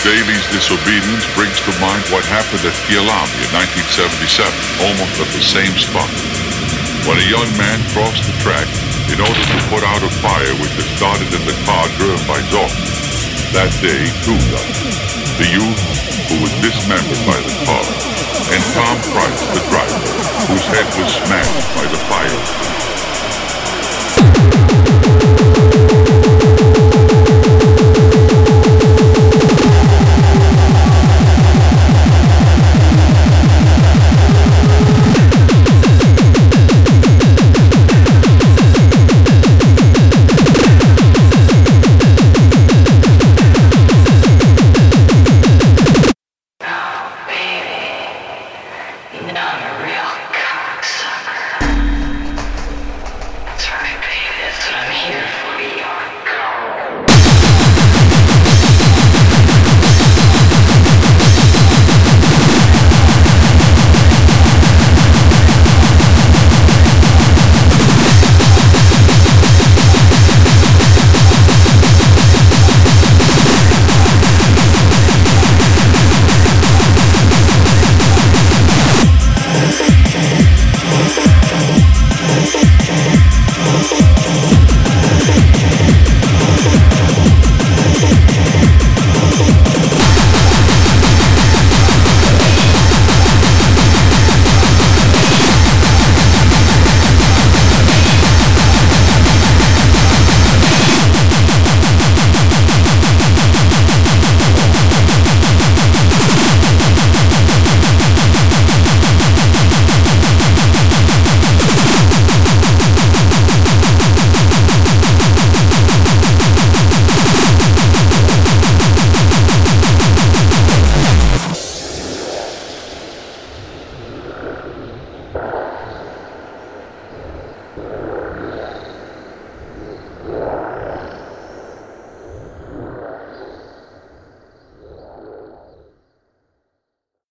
Daly's disobedience brings to mind what happened at Kyalami in 1977, almost at the same spot, when a young man crossed the track in order to put out a fire which had started in the car driven by Zorki. That day, Tuda, the youth who was dismembered by the car, and Tom Price, the driver, whose head was smashed by the fire.